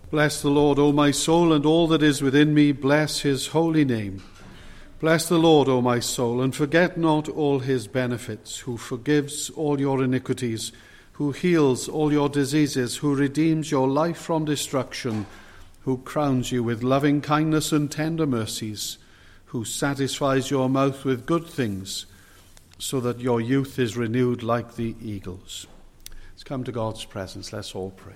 Bless the Lord, O my soul, and all that is within me, bless his holy name. Bless the Lord, O my soul, and forget not all his benefits, who forgives all your iniquities, who heals all your diseases, who redeems your life from destruction, who crowns you with loving kindness and tender mercies, who satisfies your mouth with good things, so that your youth is renewed like the eagles. Let's come to God's presence. Let's all pray.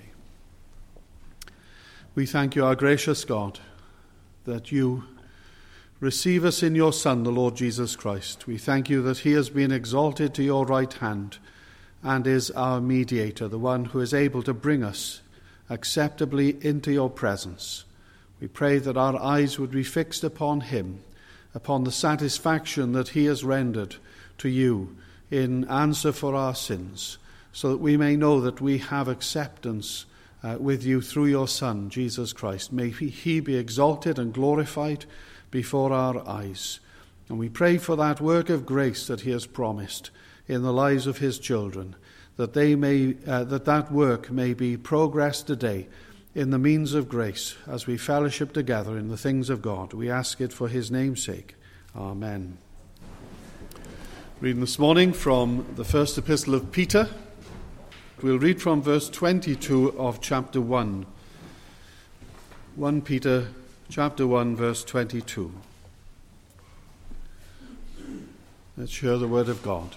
We thank you, our gracious God, that you receive us in your Son, the Lord Jesus Christ. We thank you that he has been exalted to your right hand and is our mediator, the one who is able to bring us acceptably into your presence. We pray that our eyes would be fixed upon him, upon the satisfaction that he has rendered to you in answer for our sins, so that we may know that we have acceptance with you through your Son, Jesus Christ. May he be exalted and glorified before our eyes. And we pray for that work of grace that he has promised in the lives of his children, that that work may be progressed today in the means of grace as we fellowship together in the things of God. We ask it for his name's sake. Amen. Reading this morning from the first epistle of Peter. We'll read from verse 22 of chapter 1. 1 Peter chapter 1, verse 22. Let's hear the word of God.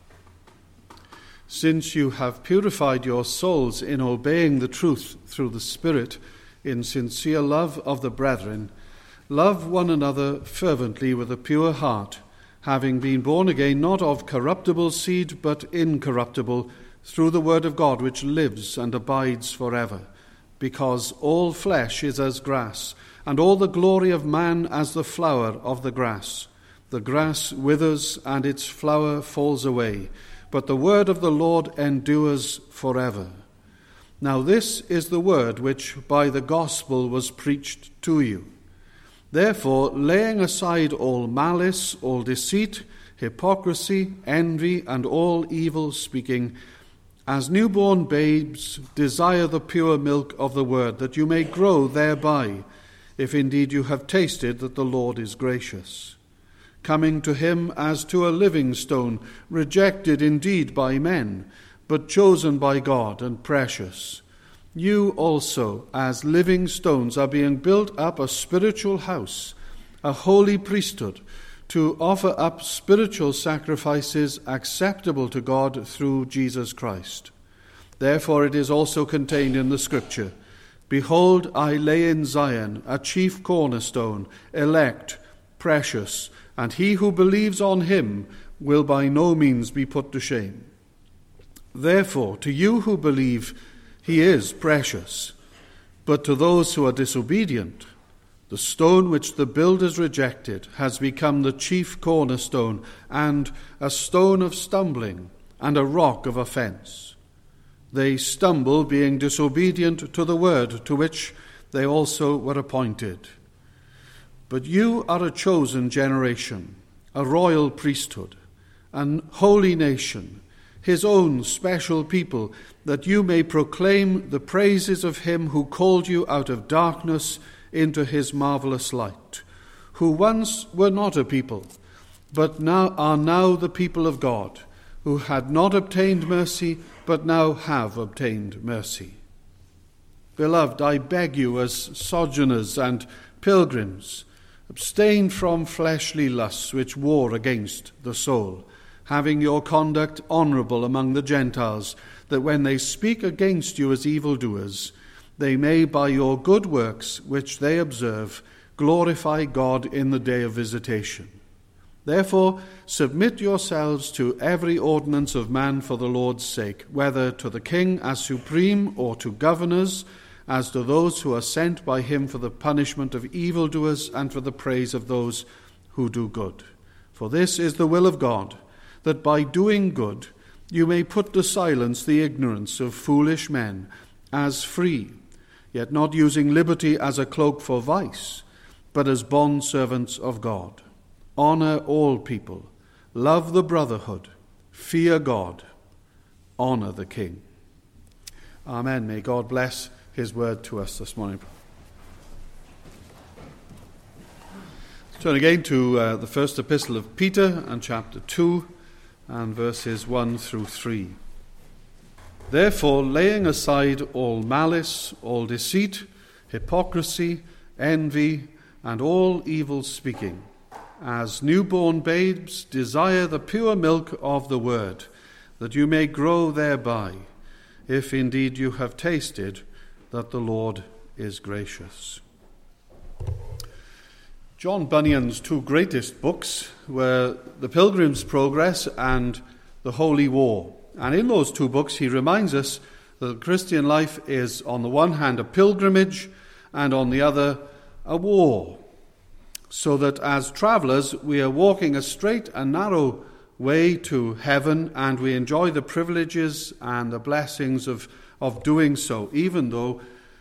Since you have purified your souls in obeying the truth through the Spirit, in sincere love of the brethren, love one another fervently with a pure heart, having been born again not of corruptible seed, but incorruptible, through the word of God which lives and abides forever. Because all flesh is as grass, and all the glory of man as the flower of the grass. The grass withers and its flower falls away, but the word of the Lord endures forever. Now this is the word which by the gospel was preached to you. Therefore, laying aside all malice, all deceit, hypocrisy, envy, and all evil speaking, as newborn babes, desire the pure milk of the word, that you may grow thereby, if indeed you have tasted that the Lord is gracious. Coming to him as to a living stone, rejected indeed by men, but chosen by God and precious. You also, as living stones, are being built up a spiritual house, a holy priesthood, to offer up spiritual sacrifices acceptable to God through Jesus Christ. Therefore it is also contained in the Scripture, Behold, I lay in Zion a chief cornerstone, elect, precious, and he who believes on him will by no means be put to shame. Therefore, to you who believe, he is precious. But to those who are disobedient, the stone which the builders rejected has become the chief cornerstone, and a stone of stumbling, and a rock of offense. They stumble, being disobedient to the word to which they also were appointed. But you are a chosen generation, a royal priesthood, an holy nation, his own special people, that you may proclaim the praises of him who called you out of darkness into his marvelous light, who once were not a people, but now are the people of God, who had not obtained mercy, but now have obtained mercy. Beloved, I beg you as sojourners and pilgrims, abstain from fleshly lusts which war against the soul, having your conduct honorable among the Gentiles, that when they speak against you as evildoers, they may, by your good works which they observe, glorify God in the day of visitation. Therefore, submit yourselves to every ordinance of man for the Lord's sake, whether to the king as supreme or to governors, as to those who are sent by him for the punishment of evildoers and for the praise of those who do good. For this is the will of God, that by doing good you may put to silence the ignorance of foolish men, as free, yet not using liberty as a cloak for vice, but as bondservants of God. Honor all people, love the brotherhood, fear God, honor the king. Amen. May God bless his word to us this morning. Turn again to the first epistle of Peter and chapter 2 and verses 1 through 3. Therefore, laying aside all malice, all deceit, hypocrisy, envy, and all evil speaking, as newborn babes desire the pure milk of the word, that you may grow thereby, if indeed you have tasted that the Lord is gracious. John Bunyan's two greatest books were The Pilgrim's Progress and The Holy War. And in those two books he reminds us that the Christian life is on the one hand a pilgrimage and on the other a war. So that as travellers we are walking a straight and narrow way to heaven, and we enjoy the privileges and the blessings of doing so, even though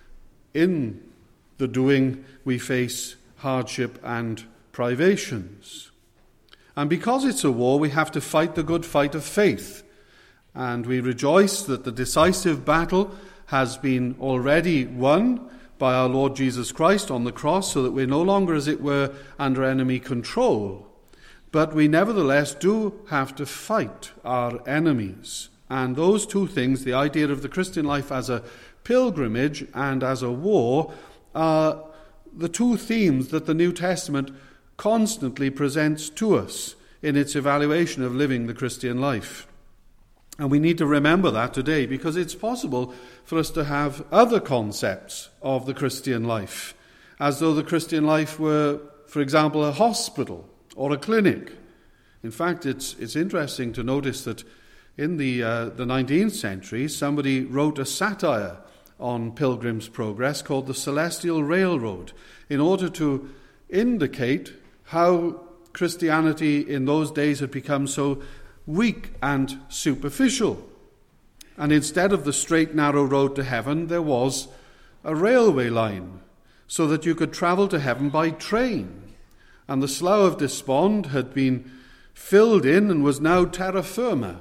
in the doing we face hardship and privations. And because it's a war, we have to fight the good fight of faith. And we rejoice that the decisive battle has been already won by our Lord Jesus Christ on the cross, so that we're no longer, as it were, under enemy control. But we nevertheless do have to fight our enemies. And those two things, the idea of the Christian life as a pilgrimage and as a war, are the two themes that the New Testament constantly presents to us in its evaluation of living the Christian life. And we need to remember that today, because it's possible for us to have other concepts of the Christian life, as though the Christian life were, for example, a hospital or a clinic. In fact, it's interesting to notice that in the 19th century, somebody wrote a satire on Pilgrim's Progress called The Celestial Railroad, in order to indicate how Christianity in those days had become so weak and superficial. And instead of the straight, narrow road to heaven, there was a railway line, so that you could travel to heaven by train. And the Slough of Despond had been filled in and was now terra firma.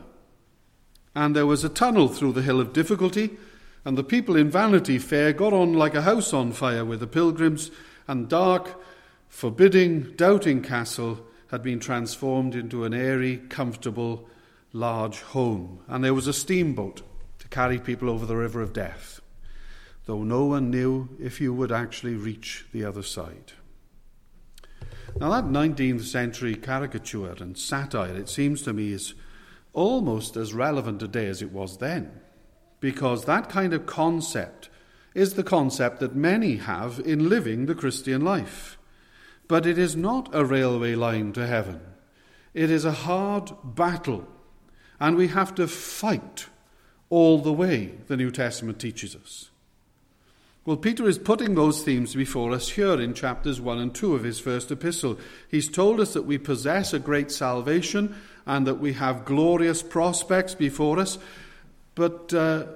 And there was a tunnel through the Hill of Difficulty, and the people in Vanity Fair got on like a house on fire with the pilgrims, and dark, forbidding, doubting castle had been transformed into an airy, comfortable, large home. And there was a steamboat to carry people over the river of death, though no one knew if you would actually reach the other side. Now that 19th century caricature and satire, it seems to me, is almost as relevant today as it was then, because that kind of concept is the concept that many have in living the Christian life. But it is not a railway line to heaven. It is a hard battle, and we have to fight all the way, the New Testament teaches us. Well, Peter is putting those themes before us here in chapters 1 and 2 of his first epistle. He's told us that we possess a great salvation and that we have glorious prospects before us, but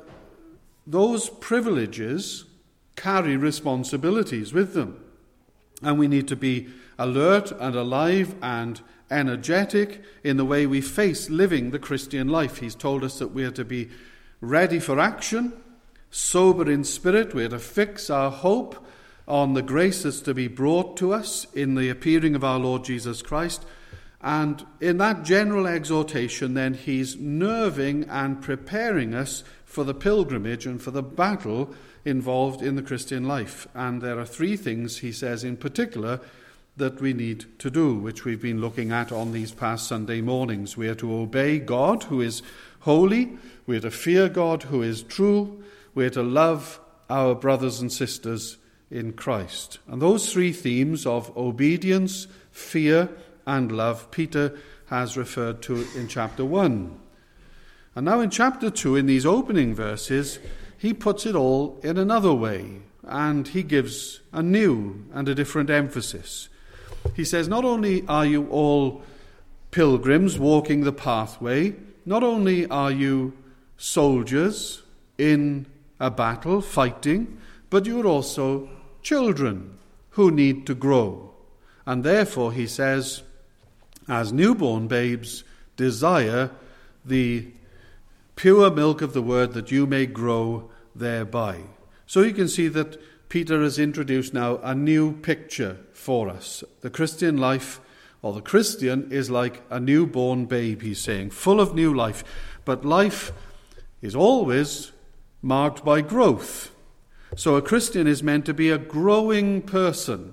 those privileges carry responsibilities with them. And we need to be alert and alive and energetic in the way we face living the Christian life. He's told us that we are to be ready for action, sober in spirit. We are to fix our hope on the grace that's to be brought to us in the appearing of our Lord Jesus Christ. And in that general exhortation, then, he's nerving and preparing us for the pilgrimage and for the battle involved in the Christian life. And there are three things, he says, in particular, that we need to do, which we've been looking at on these past Sunday mornings. We are to obey God, who is holy. We are to fear God, who is true. We are to love our brothers and sisters in Christ. And those three themes of obedience, fear, and love, Peter has referred to in chapter 1. And now in chapter 2, in these opening verses, he puts it all in another way, and he gives a new and a different emphasis. He says, not only are you all pilgrims walking the pathway, not only are you soldiers in a battle, fighting, but you're also children who need to grow. And therefore, he says, as newborn babes, desire the pure milk of the word, that you may grow thereby. So you can see that Peter has introduced now a new picture for us. The Christian life, or the Christian, is like a newborn babe, he's saying, full of new life. But life is always marked by growth. So a Christian is meant to be a growing person,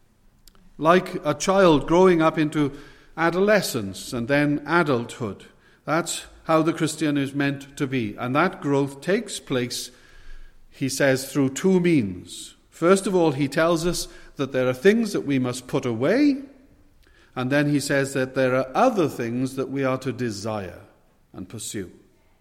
like a child growing up into adolescence and then adulthood. That's how the Christian is meant to be. And that growth takes place, he says, through two means. First of all, he tells us that there are things that we must put away, and then he says that there are other things that we are to desire and pursue.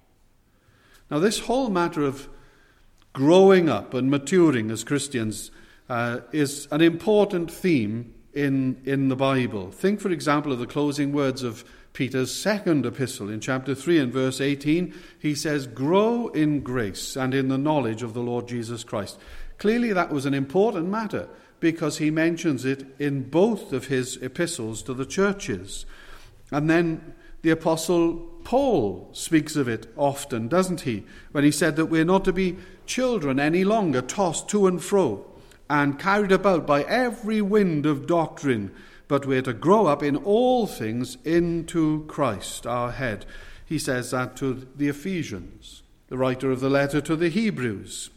Now, this whole matter of growing up and maturing as Christians is an important theme in the Bible. Think, for example, of the closing words of Peter's second epistle. In chapter 3 and verse 18, he says, "Grow in grace and in the knowledge of the Lord Jesus Christ." Clearly that was an important matter, because he mentions it in both of his epistles to the churches. And then the Apostle Paul speaks of it often, doesn't he? When he said that we're not to be children any longer, tossed to and fro and carried about by every wind of doctrine, but we're to grow up in all things into Christ, our head. He says that to the Ephesians, the writer of the letter to the Hebrews,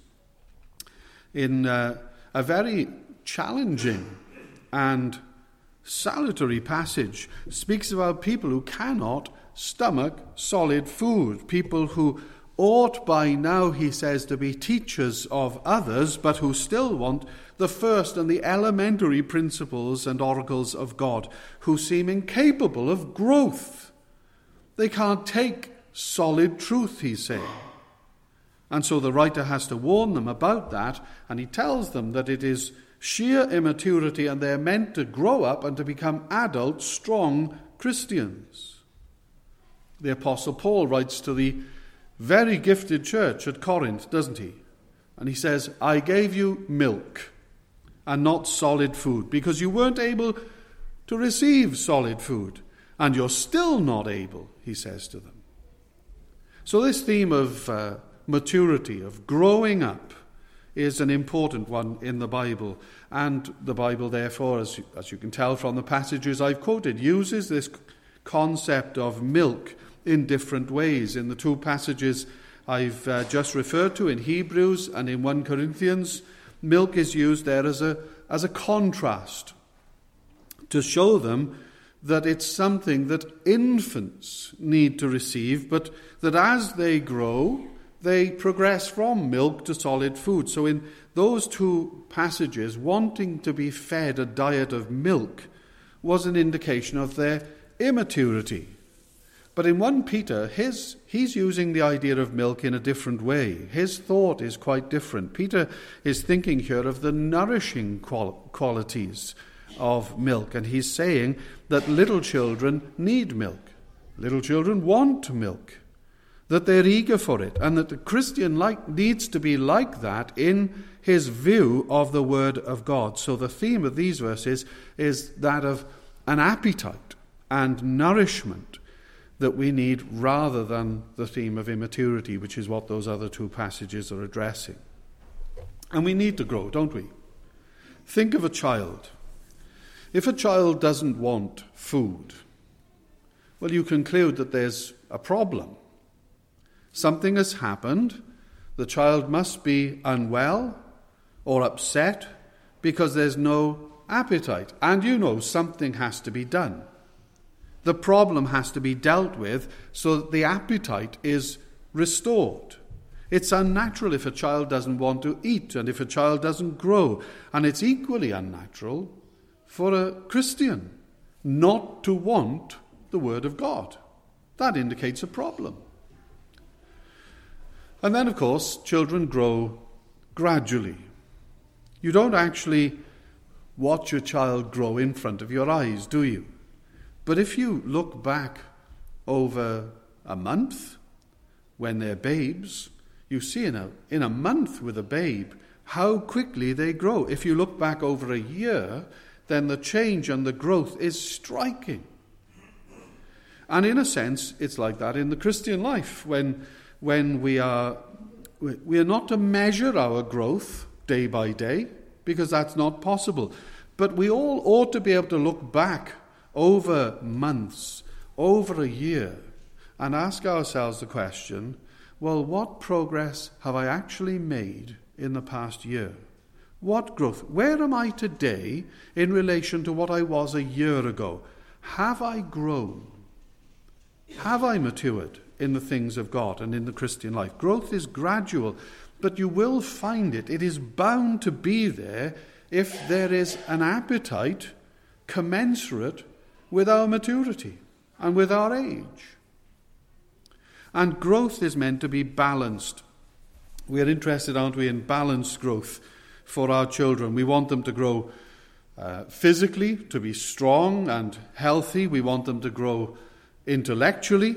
in a very challenging and salutary passage. Speaks about people who cannot stomach solid food, people who ought by now, he says, to be teachers of others, but who still want the first and the elementary principles and oracles of God, who seem incapable of growth. They can't take solid truth, he's saying. And so the writer has to warn them about that, and he tells them that it is sheer immaturity, and they're meant to grow up and to become adult, strong Christians. The Apostle Paul writes to the very gifted church at Corinth, doesn't he? And he says, "I gave you milk and not solid food, because you weren't able to receive solid food, and you're still not able," he says to them. So this theme of maturity, of growing up, is an important one in the Bible. And the Bible, therefore, as you can tell from the passages I've quoted, uses this concept of milk in different ways. In the two passages I've just referred to, in Hebrews and in 1 Corinthians, milk is used there as a contrast to show them that it's something that infants need to receive, but that as they grow, they progress from milk to solid food. So in those two passages, wanting to be fed a diet of milk was an indication of their immaturity. But in 1 Peter, he's using the idea of milk in a different way. His thought is quite different. Peter is thinking here of the nourishing qualities of milk, and he's saying that little children need milk. Little children want milk, that they're eager for it, and that the Christian needs to be like that in his view of the Word of God. So the theme of these verses is that of an appetite and nourishment that we need, rather than the theme of immaturity, which is what those other two passages are addressing. And we need to grow, don't we? Think of a child. If a child doesn't want food, well, you conclude that there's a problem. Something has happened. The child must be unwell or upset because there's no appetite. And something has to be done. The problem has to be dealt with so that the appetite is restored. It's unnatural if a child doesn't want to eat and if a child doesn't grow. And it's equally unnatural for a Christian not to want the Word of God. That indicates a problem. And then, of course, children grow gradually. You don't actually watch your child grow in front of your eyes, do you? But if you look back over a month, when they're babes, you see in a month with a babe how quickly they grow. If you look back over a year, then the change and the growth is striking. And in a sense, it's like that in the Christian life. When we are we are not to measure our growth day by day, because that's not possible. But we all ought to be able to look back over months, over a year, and ask ourselves the question, well, what progress have I actually made in the past year? What growth? Where am I today in relation to what I was a year ago? Have I grown? Have I matured in the things of God and in the Christian life? Growth is gradual, but you will find it. It is bound to be there if there is an appetite commensurate with our maturity and with our age. And growth is meant to be balanced. We are interested, aren't we, in balanced growth for our children. We want them to grow physically, to be strong and healthy. We want them to grow intellectually,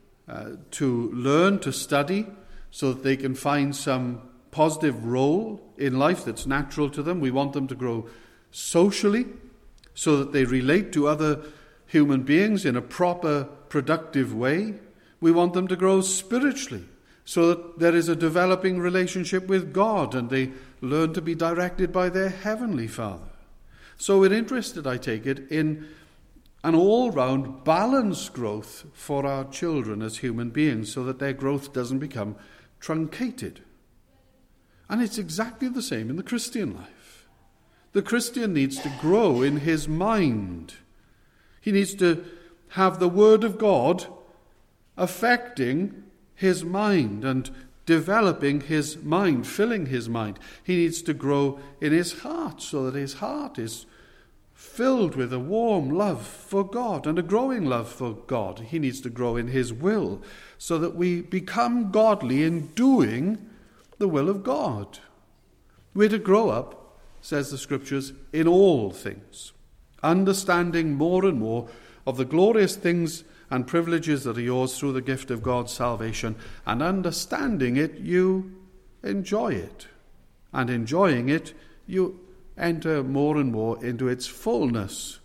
to learn, to study, so that they can find some positive role in life that's natural to them. We want them to grow socially, so that they relate to other human beings in a proper, productive way. We want them to grow spiritually, so that there is a developing relationship with God and they learn to be directed by their Heavenly Father. So we're interested, I take it, in an all-round balanced growth for our children as human beings, so that their growth doesn't become truncated. And it's exactly the same in the Christian life. The Christian needs to grow in his mind. He needs to have the Word of God affecting his mind and developing his mind, filling his mind. He needs to grow in his heart, so that his heart is filled with a warm love for God and a growing love for God. He needs to grow in his will, so that we become godly in doing the will of God. We're to grow up, says the Scriptures, in all things, understanding more and more of the glorious things and privileges that are yours through the gift of God's salvation, and understanding it, you enjoy it. And enjoying it, you enter more and more into its fullness.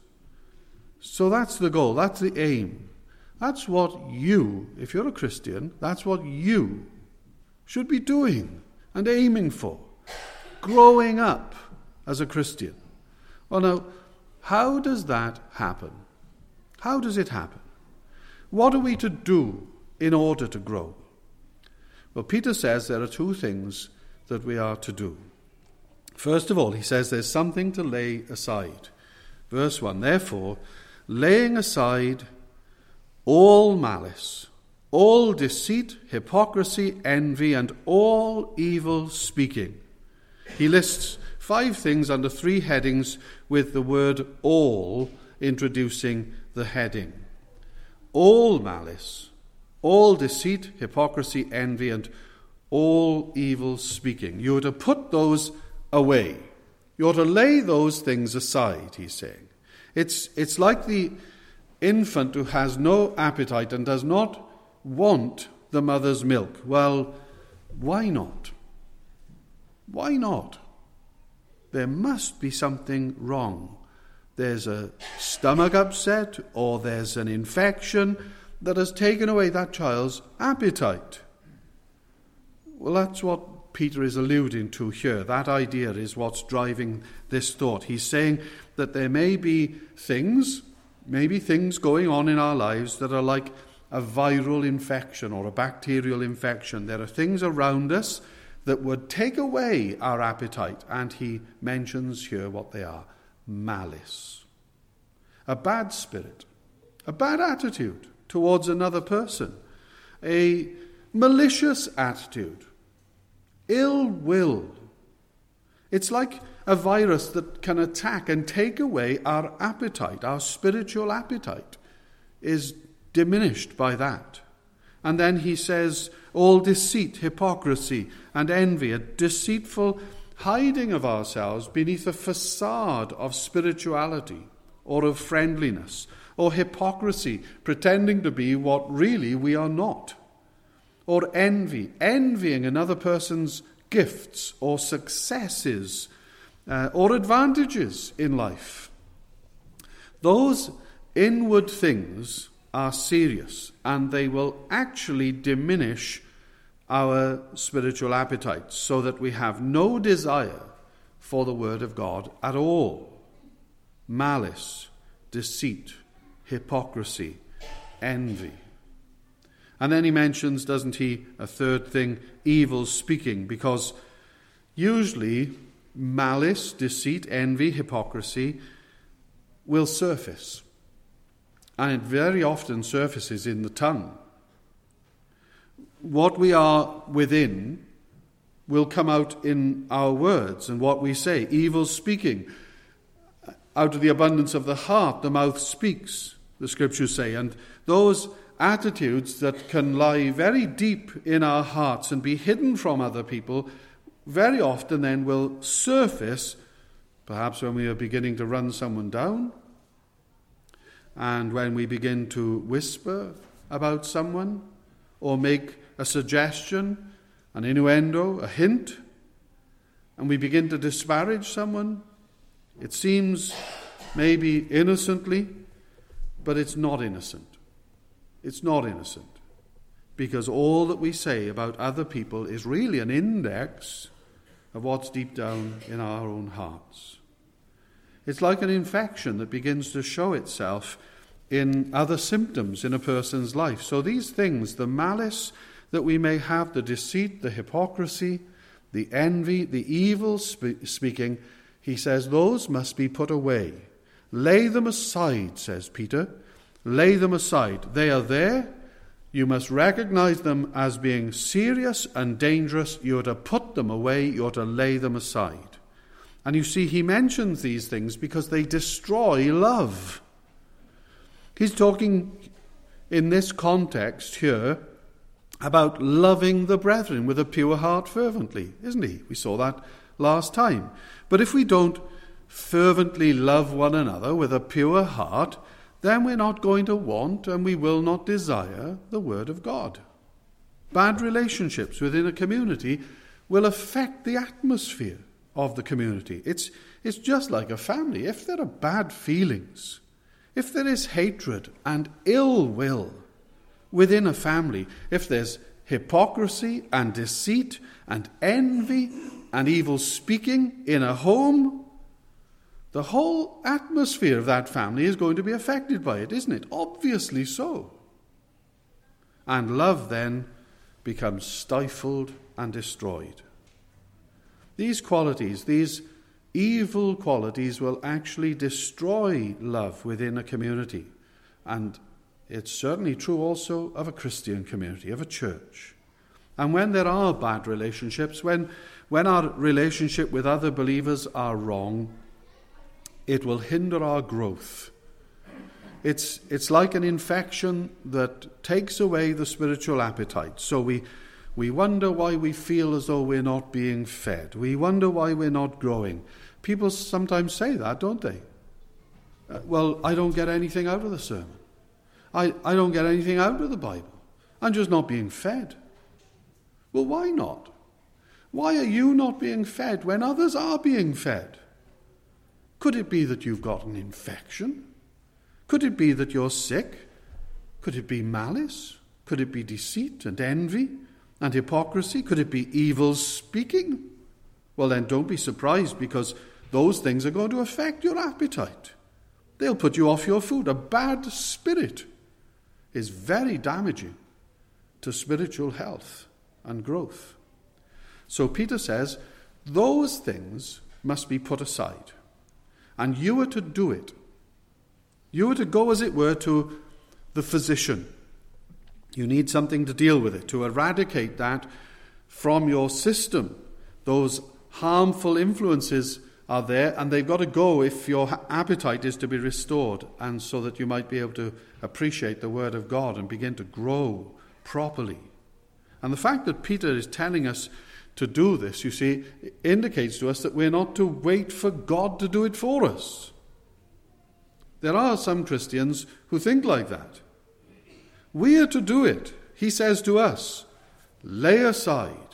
So that's the goal, that's the aim. That's what you, if you're a Christian, that's what you should be doing and aiming for. Growing up as a Christian. Well, now, how does that happen? How does it happen? What are we to do in order to grow? Well, Peter says there are two things that we are to do. First of all, he says there's something to lay aside. Verse 1, therefore, laying aside all malice, all deceit, hypocrisy, envy, and all evil speaking. He lists 5 things under 3 headings, with the word all introducing the heading. All malice, all deceit, hypocrisy, envy, and all evil speaking. You are to put those away. You are to lay those things aside, he's saying. It's like the infant who has no appetite and does not want the mother's milk. Well, why not? Why not? There must be something wrong. There's a stomach upset, or there's an infection that has taken away that child's appetite. Well, that's what Peter is alluding to here. That idea is what's driving this thought. He's saying that there may be things going on in our lives that are like a viral infection or a bacterial infection. There are things around us that would take away our appetite, and he mentions here what they are. Malice, a bad spirit, a bad attitude towards another person, a malicious attitude, ill will. It's like a virus that can attack and take away our appetite. Our spiritual appetite is diminished by that. And then he says, all deceit, hypocrisy, and envy, a deceitful hiding of ourselves beneath a facade of spirituality or of friendliness, or hypocrisy, pretending to be what really we are not, or envy, envying another person's gifts or successes or advantages in life. Those inward things are serious, and they will actually diminish our spiritual appetites so that we have no desire for the word of God at all. Malice, deceit, hypocrisy, envy. And then he mentions, doesn't he, a third thing, evil speaking, because usually malice, deceit, envy, hypocrisy will surface. And it very often surfaces in the tongue. What we are within will come out in our words and what we say. Evil speaking. Out of the abundance of the heart, the mouth speaks, the scriptures say. And those attitudes that can lie very deep in our hearts and be hidden from other people very often then will surface, perhaps when we are beginning to run someone down, and when we begin to whisper about someone or make a suggestion, an innuendo, a hint, and we begin to disparage someone. It seems maybe innocently, but it's not innocent. It's not innocent, because all that we say about other people is really an index of what's deep down in our own hearts. It's like an infection that begins to show itself in other symptoms in a person's life. So these things, the malice that we may have, the deceit, the hypocrisy, the envy, the evil speaking, he says, those must be put away. Lay them aside, says Peter. Lay them aside. They are there. You must recognize them as being serious and dangerous. You're to put them away. You're to lay them aside. And you see, he mentions these things because they destroy love. He's talking in this context here about loving the brethren with a pure heart fervently, isn't he? We saw that last time. But if we don't fervently love one another with a pure heart, then we're not going to want and we will not desire the word of God. Bad relationships within a community will affect the atmosphere of the community. It's just like a family. If there are bad feelings, if there is hatred and ill will within a family, if there's hypocrisy and deceit and envy and evil speaking in a home, the whole atmosphere of that family is going to be affected by it, isn't it? Obviously so. And love then becomes stifled and destroyed. These qualities, these evil qualities, will actually destroy love within a community. And it's certainly true also of a Christian community, of a church. And when there are bad relationships, when our relationship with other believers are wrong, it will hinder our growth. It's like an infection that takes away the spiritual appetite. So we wonder why we feel as though we're not being fed. We wonder why we're not growing. People sometimes say that, don't they? Well, I don't get anything out of the sermon. I don't get anything out of the Bible. I'm just not being fed. Well, why not? Why are you not being fed when others are being fed? Could it be that you've got an infection? Could it be that you're sick? Could it be malice? Could it be deceit and envy and hypocrisy? Could it be evil speaking? Well, then don't be surprised, because those things are going to affect your appetite. They'll put you off your food. A bad spirit is very damaging to spiritual health and growth. So Peter says, those things must be put aside. And you are to do it. You are to go, as it were, to the physician. You need something to deal with it, to eradicate that from your system. Those harmful influences are there, and they've got to go if your appetite is to be restored, and so that you might be able to appreciate the Word of God and begin to grow properly. And the fact that Peter is telling us to do this, you see, indicates to us that we're not to wait for God to do it for us. There are some Christians who think like that. We are to do it. He says to us, lay aside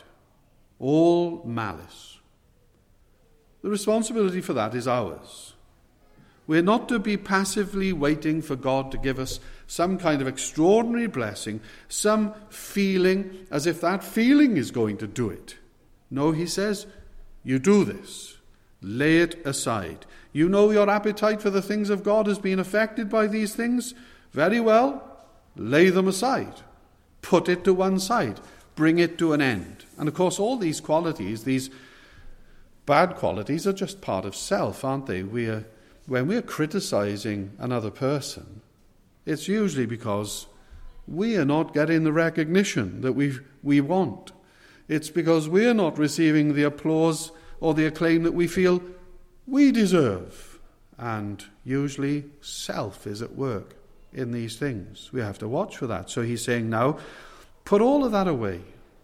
all malice. The responsibility for that is ours. We're not to be passively waiting for God to give us some kind of extraordinary blessing, some feeling as if that feeling is going to do it. No, he says, you do this. Lay it aside. You know your appetite for the things of God has been affected by these things. Very well, lay them aside. Put it to one side. Bring it to an end. And of course, all these qualities, these bad qualities, are just part of self, aren't they? When we're criticizing another person, it's usually because we are not getting the recognition that we want. It's because we're not receiving the applause or the acclaim that we feel we deserve. And usually self is at work in these things. We have to watch for that. So he's saying now, put all of that away.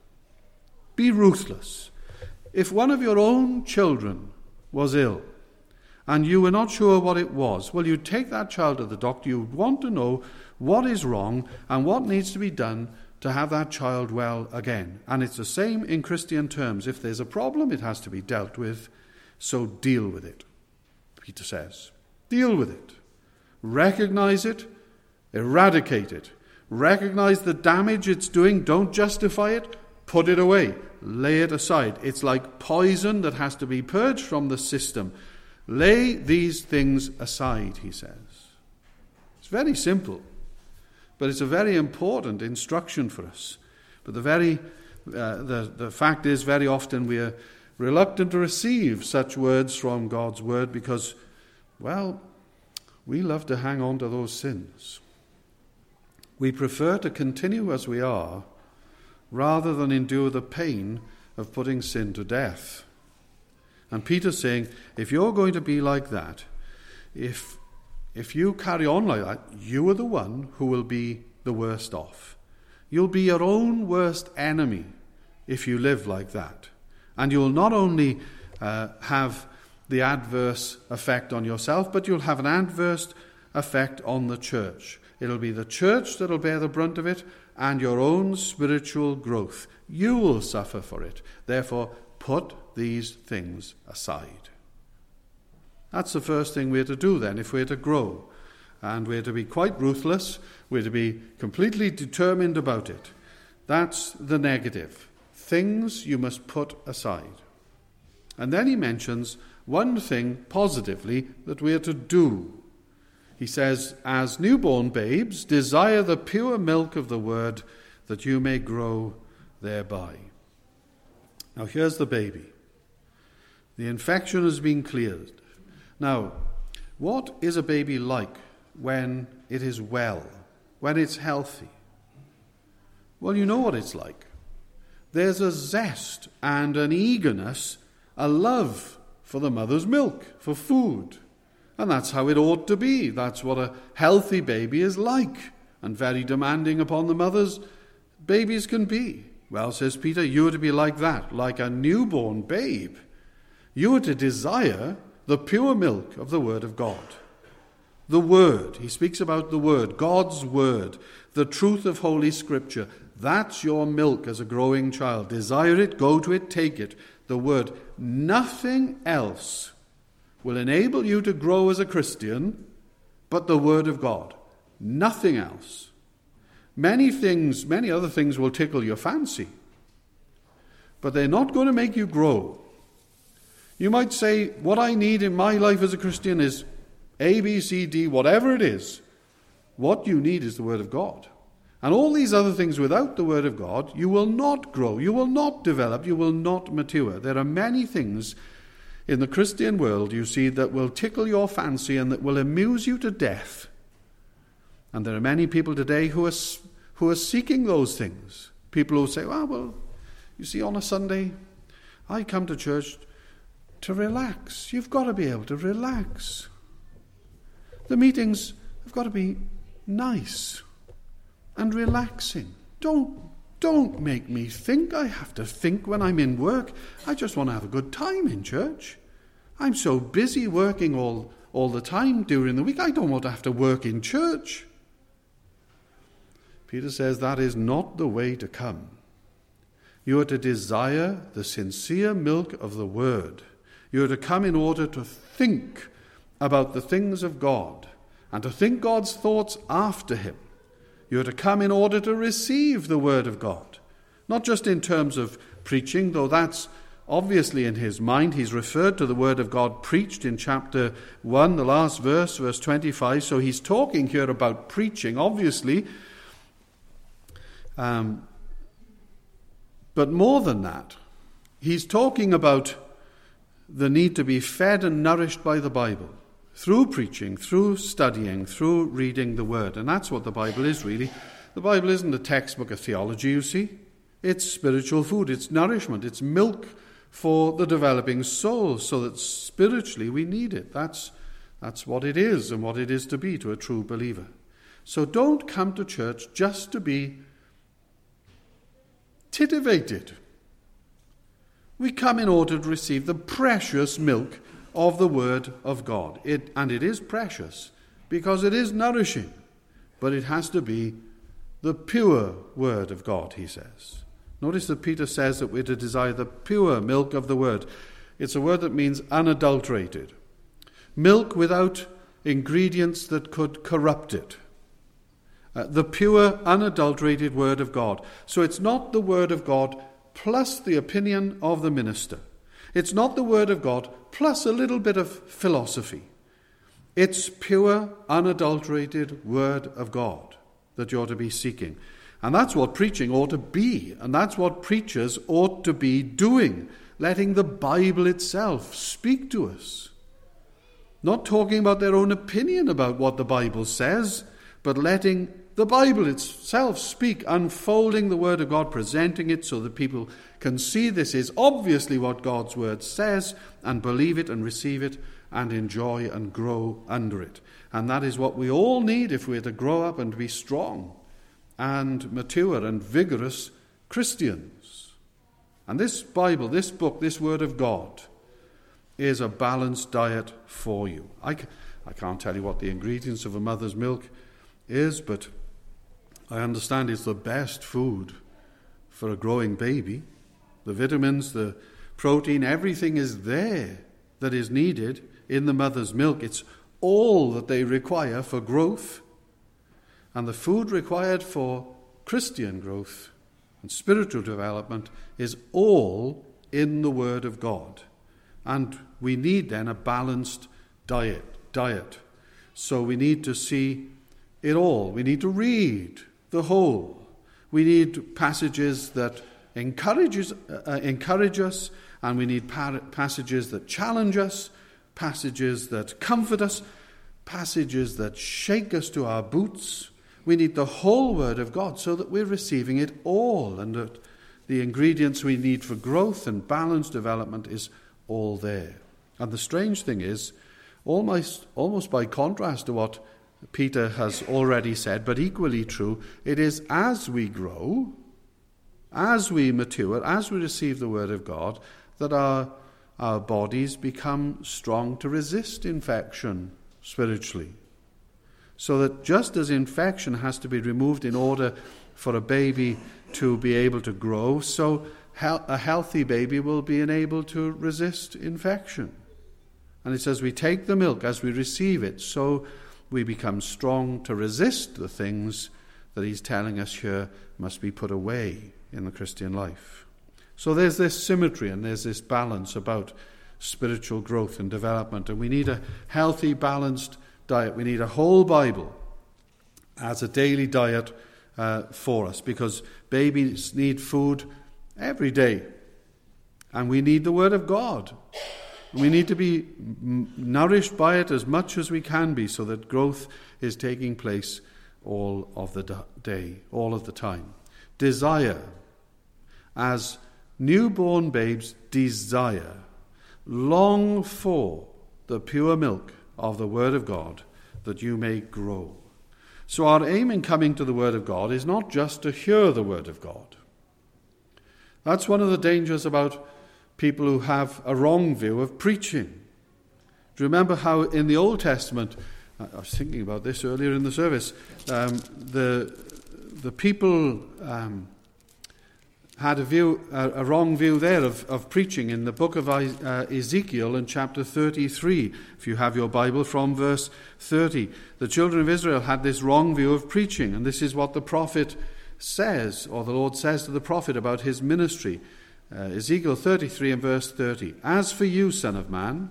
Be ruthless. If one of your own children was ill and you were not sure what it was, well, you'd take that child to the doctor. You'd want to know what is wrong and what needs to be done to have that child well again. And it's the same in Christian terms. If there's a problem, it has to be dealt with. So deal with it, Peter says. Deal with it. Recognize it. Eradicate it. Recognize the damage it's doing. Don't justify it. Put it away. Lay it aside. It's like poison that has to be purged from the system. Lay these things aside, he says. It's very simple, but it's a very important instruction for us. But the fact is, very often we are reluctant to receive such words from God's word because, well, we love to hang on to those sins. We prefer to continue as we are rather than endure the pain of putting sin to death. And Peter's saying, if you're going to be like that, if you carry on like that, you are the one who will be the worst off. You'll be your own worst enemy if you live like that. And you'll not only have the adverse effect on yourself, but you'll have an adverse effect on the church. It'll be the church that'll bear the brunt of it and your own spiritual growth. You will suffer for it. Therefore, put these things aside. That's the first thing we're to do then, if we're to grow. And we're to be quite ruthless. We're to be completely determined about it. That's the negative. Things you must put aside. And then he mentions one thing positively that we're to do. He says, as newborn babes, desire the pure milk of the word that you may grow thereby. Now here's the baby. The infection has been cleared. Now, what is a baby like when it is well, when it's healthy? Well, you know what it's like. There's a zest and an eagerness, a love for the mother's milk, for food. And that's how it ought to be. That's what a healthy baby is like, and very demanding upon the mothers babies can be. Well, says Peter, you are to be like that, like a newborn babe. You are to desire the pure milk of the Word of God. The Word, he speaks about the Word, God's Word, the truth of Holy Scripture. That's your milk as a growing child. Desire it, go to it, take it. The Word. Nothing else will enable you to grow as a Christian but the Word of God. Nothing else. Many other things will tickle your fancy, but they're not going to make you grow. You might say, what I need in my life as a Christian is A, B, C, D, whatever it is. What you need is the Word of God. And all these other things without the Word of God, you will not grow, you will not develop, you will not mature. There are many things in the Christian world, you see, that will tickle your fancy and that will amuse you to death. And there are many people today who are seeking those things. People who say, well, you see, on a Sunday, I come to church to relax. You've got to be able to relax. The meetings have got to be nice and relaxing. Don't make me think. I have to think when I'm in work. I just want to have a good time in church. I'm so busy working all the time during the week. I don't want to have to work in church. Peter says that is not the way to come. You are to desire the sincere milk of the Word. You are to come in order to think about the things of God and to think God's thoughts after him. You're to come in order to receive the word of God, not just in terms of preaching, though that's obviously in his mind. He's referred to the word of God preached in chapter 1, the last verse, verse 25. So he's talking here about preaching, obviously. But more than that, he's talking about the need to be fed and nourished by the Bible, through preaching, through studying, through reading the word. And that's what the Bible is, really. The Bible isn't a textbook of theology, you see. It's spiritual food, it's nourishment, it's milk for the developing soul, so that spiritually we need it. That's what it is and what it is to be to a true believer. So don't come to church just to be titivated. We come in order to receive the precious milk of the word of God. And it is precious because it is nourishing, but it has to be the pure word of God, he says. Notice that Peter says that we're to desire the pure milk of the word. It's a word that means unadulterated. Milk without ingredients that could corrupt it. The pure, unadulterated word of God. So it's not the word of God plus the opinion of the minister. It's not the word of God plus a little bit of philosophy. It's pure, unadulterated word of God that you're to be seeking. And that's what preaching ought to be. And that's what preachers ought to be doing. Letting the Bible itself speak to us. Not talking about their own opinion about what the Bible says, but letting the Bible itself speak, unfolding the word of God, presenting it so that people can see this is obviously what God's word says, and believe it and receive it and enjoy and grow under it. And that is what we all need if we're to grow up and be strong and mature and vigorous Christians. And this Bible, this book, this word of God is a balanced diet for you. I can't tell you what the ingredients of a mother's milk is, but I understand it's the best food for a growing baby. The vitamins, the protein, everything is there that is needed in the mother's milk. It's all that they require for growth. And the food required for Christian growth and spiritual development is all in the Word of God. And we need then a balanced diet. So we need to see it all. We need to read the whole. We need passages that encourage us, and we need passages that challenge us, passages that comfort us, passages that shake us to our boots. We need the whole Word of God so that we're receiving it all, and that the ingredients we need for growth and balanced development is all there. And the strange thing is, almost by contrast to what Peter has already said, but equally true, it is as we grow, as we mature, as we receive the Word of God, that our bodies become strong to resist infection spiritually. So that just as infection has to be removed in order for a baby to be able to grow, so a healthy baby will be able to resist infection. And it says we take the milk as we receive it, so we become strong to resist the things that he's telling us here must be put away in the Christian life. So there's this symmetry and there's this balance about spiritual growth and development. And we need a healthy, balanced diet. We need a whole Bible as a daily diet for us, because babies need food every day. And we need the Word of God. We need to be nourished by it as much as we can be, so that growth is taking place all of the day, all of the time. Desire, as newborn babes desire, long for the pure milk of the Word of God, that you may grow. So our aim in coming to the Word of God is not just to hear the Word of God. That's one of the dangers about people who have a wrong view of preaching. Do you remember how in the Old Testament, I was thinking about this earlier in the service, the people had a wrong view there of preaching in the book of Ezekiel in chapter 33. If you have your Bible, from verse 30. The children of Israel had this wrong view of preaching, and this is what the prophet says, or the Lord says to the prophet about his ministry. Ezekiel 33 and verse 30. As for you, son of man,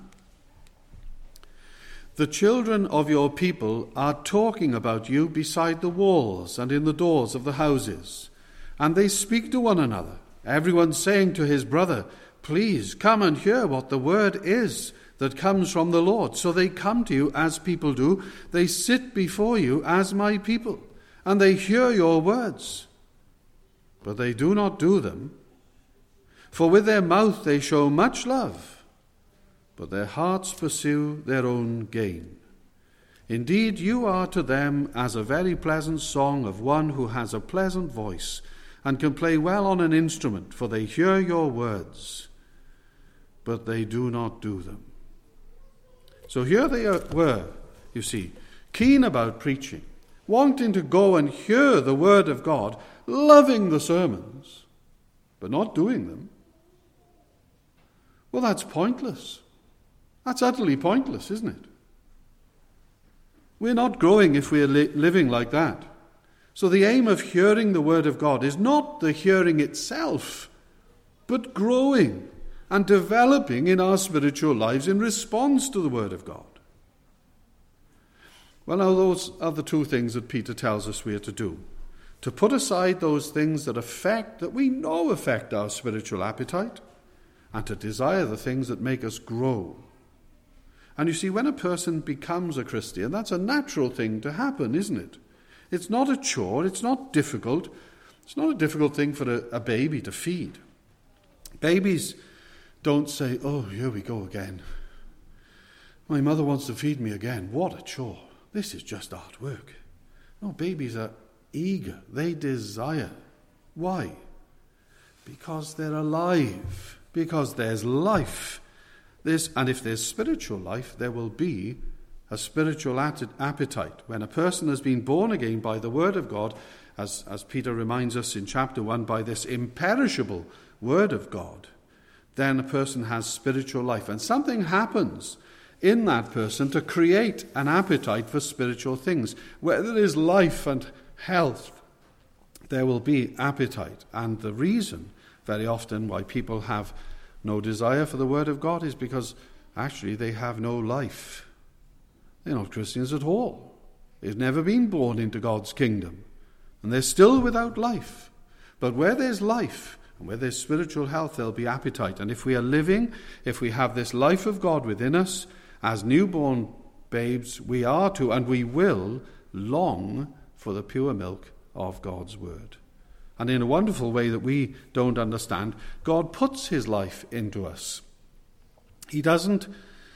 the children of your people are talking about you beside the walls and in the doors of the houses. And they speak to one another, everyone saying to his brother, please come and hear what the word is that comes from the Lord. So they come to you as people do. They sit before you as my people, and they hear your words. But they do not do them. For with their mouth they show much love, but their hearts pursue their own gain. Indeed, you are to them as a very pleasant song of one who has a pleasant voice, and can play well on an instrument, for they hear your words, but they do not do them. So here they were, you see, keen about preaching, wanting to go and hear the word of God, loving the sermons, but not doing them. Well, that's pointless. That's utterly pointless, isn't it? We're not growing if we're living like that. So the aim of hearing the word of God is not the hearing itself, but growing and developing in our spiritual lives in response to the word of God. Well, now those are the two things that Peter tells us we are to do. To put aside those things that we know affect our spiritual appetite, and to desire the things that make us grow. And you see, when a person becomes a Christian, that's a natural thing to happen, isn't it? It's not a chore, it's not difficult. It's not a difficult thing for a baby to feed. Babies don't say, oh, here we go again. My mother wants to feed me again. What a chore. This is just hard work. No, babies are eager. They desire. Why? Because they're alive. Because there's life. And if there's spiritual life, there will be a spiritual appetite. When a person has been born again by the word of God, as Peter reminds us in chapter 1, by this imperishable word of God, then a person has spiritual life. And something happens in that person to create an appetite for spiritual things. Where there is life and health, there will be appetite. And the reason, very often, why people have no desire for the word of God is because actually they have no life. They're not Christians at all. They've never been born into God's kingdom. And they're still without life. But where there's life, and where there's spiritual health, there'll be appetite. And if we are living, if we have this life of God within us, as newborn babes, we are to, and we will, long for the pure milk of God's word. And in a wonderful way that we don't understand, God puts his life into us. He doesn't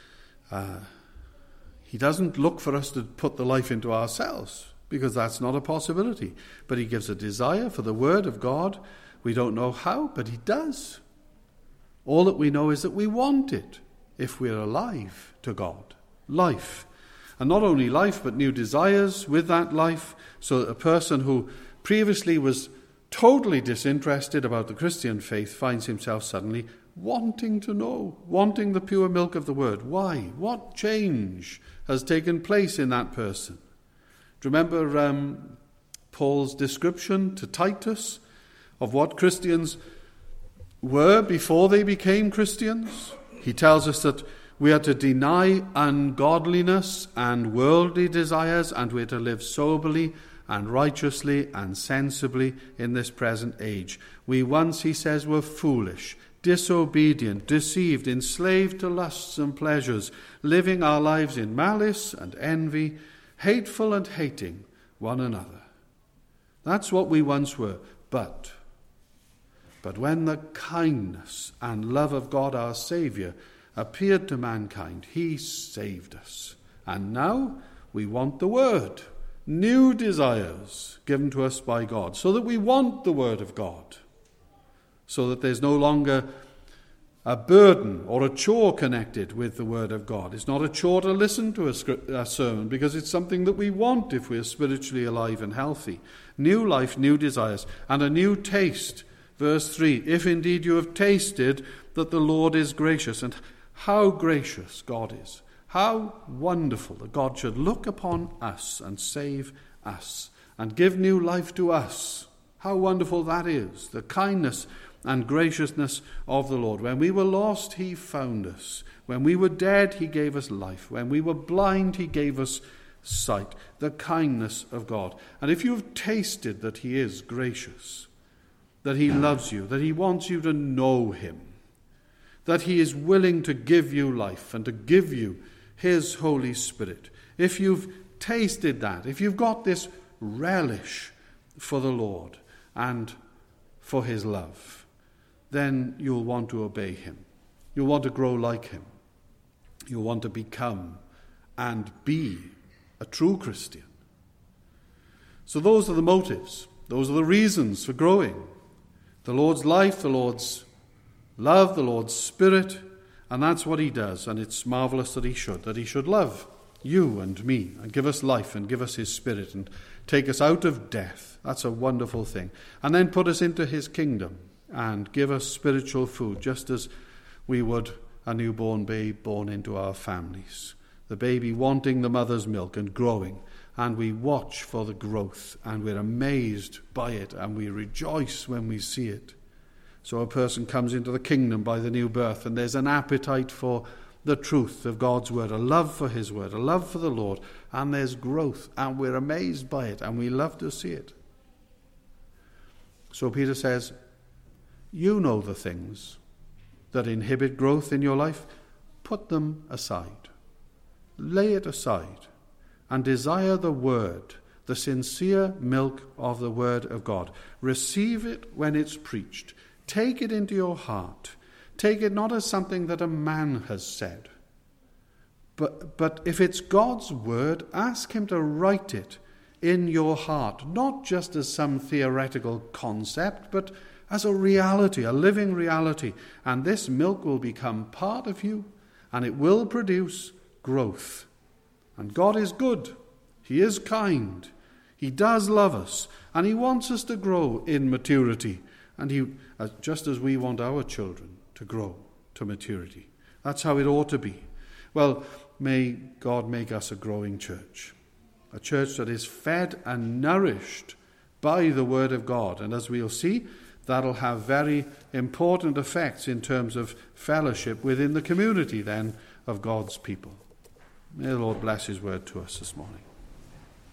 look for us to put the life into ourselves, because that's not a possibility. But he gives a desire for the word of God. We don't know how, but he does. All that we know is that we want it if we're alive to God. Life. And not only life, but new desires with that life, so that a person who previously was totally disinterested about the Christian faith finds himself suddenly wanting to know, wanting the pure milk of the word. Why? What change has taken place in that person? Do you remember Paul's description to Titus of what Christians were before they became Christians? He tells us that we are to deny ungodliness and worldly desires, and we are to live soberly and righteously and sensibly in this present age. We once, he says, were foolish, disobedient, deceived, enslaved to lusts and pleasures, living our lives in malice and envy, hateful and hating one another. That's what we once were. But when the kindness and love of God our Saviour appeared to mankind, he saved us. And now we want the word. New desires given to us by God, so that we want the word of God, so that there's no longer a burden or a chore connected with the word of God. It's not a chore to listen to a sermon, because it's something that we want if we're spiritually alive and healthy. New life, new desires, and a new taste Verse 3, if indeed you have tasted that the Lord is gracious, and how gracious God is. How wonderful that God should look upon us and save us and give new life to us. How wonderful that is, the kindness and graciousness of the Lord. When we were lost, he found us. When we were dead, he gave us life. When we were blind, he gave us sight. The kindness of God. And if you've tasted that he is gracious, that he loves you, that he wants you to know him, that he is willing to give you life and to give you his Holy Spirit, if you've tasted that, if you've got this relish for the Lord and for his love, then you'll want to obey him. You'll want to grow like him. You'll want to become and be a true Christian. So those are the motives. Those are the reasons for growing. The Lord's life, the Lord's love, the Lord's Spirit, and that's what he does. And it's marvelous that he should love you and me and give us life and give us his Spirit and take us out of death. That's a wonderful thing. And then put us into his kingdom and give us spiritual food, just as we would a newborn babe born into our families. The baby wanting the mother's milk and growing, and we watch for the growth, and we're amazed by it, and we rejoice when we see it. So a person comes into the kingdom by the new birth, and there's an appetite for the truth of God's word, a love for his word, a love for the Lord, and there's growth, and we're amazed by it, and we love to see it. So Peter says, you know the things that inhibit growth in your life. Put them aside. Lay it aside and desire the word, the sincere milk of the word of God. Receive it when it's preached. Take it into your heart. Take it not as something that a man has said, but if it's God's word, ask him to write it in your heart, not just as some theoretical concept, but as a reality, a living reality. And this milk will become part of you, and it will produce growth. And God is good. He is kind. He does love us, and he wants us to grow in maturity. And he, just as we want our children to grow to maturity. That's how it ought to be. Well, may God make us a growing church. A church that is fed and nourished by the word of God. And as we'll see, that'll have very important effects in terms of fellowship within the community then of God's people. May the Lord bless his word to us this morning.